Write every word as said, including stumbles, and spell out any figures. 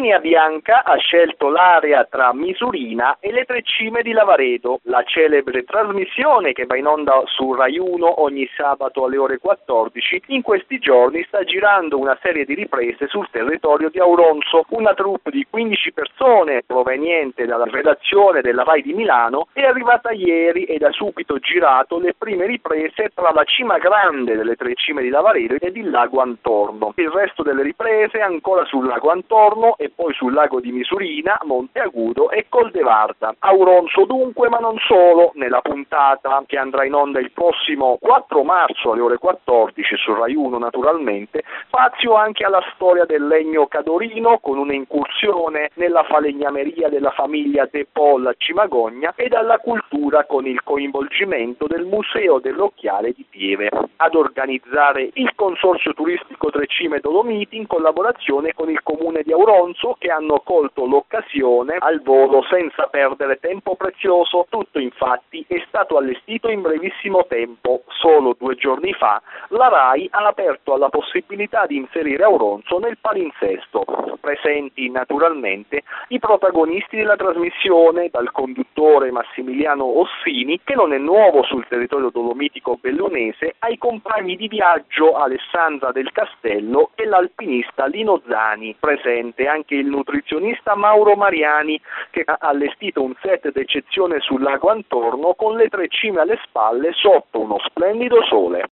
Linea Bianca ha scelto l'area tra Misurina e le Tre Cime di Lavaredo, la celebre trasmissione che va in onda su Rai uno ogni sabato alle ore quattordici. In questi giorni sta girando una serie di riprese sul territorio di Auronzo. Una troupe di quindici persone proveniente dalla redazione della Rai di Milano è arrivata ieri ed ha subito girato le prime riprese tra la cima grande delle Tre Cime di Lavaredo ed il lago Antorno. Il resto delle riprese ancora sul lago Antorno e poi sul lago di Misurina, Monteagudo e Coldevarda. Auronzo dunque, ma non solo. Nella puntata che andrà in onda il prossimo quattro marzo alle ore quattordici su Rai uno naturalmente, spazio anche alla storia del legno cadorino con un'incursione nella falegnameria della famiglia De Paul a Cimagogna ed alla cultura con il coinvolgimento del Museo dell'Occhiale di Pieve. Ad organizzare il Consorzio Turistico Tre Cime Dolomiti in collaborazione con il Comune di Auronzo, che hanno colto l'occasione al volo senza perdere tempo prezioso. Tutto infatti è stato allestito in brevissimo tempo. Solo due giorni fa la Rai ha aperto alla possibilità di inserire Auronzo nel palinsesto. Presenti naturalmente i protagonisti della trasmissione, dal conduttore Massimiliano Ossini, che non è nuovo sul territorio dolomitico bellunese, ai compagni di viaggio Alessandra del Castello e l'alpinista Lino Zani. Presente anche il nutrizionista Mauro Mariani, che ha allestito un set d'eccezione sul lago Antorno con le Tre Cime alle spalle sotto uno splendido sole.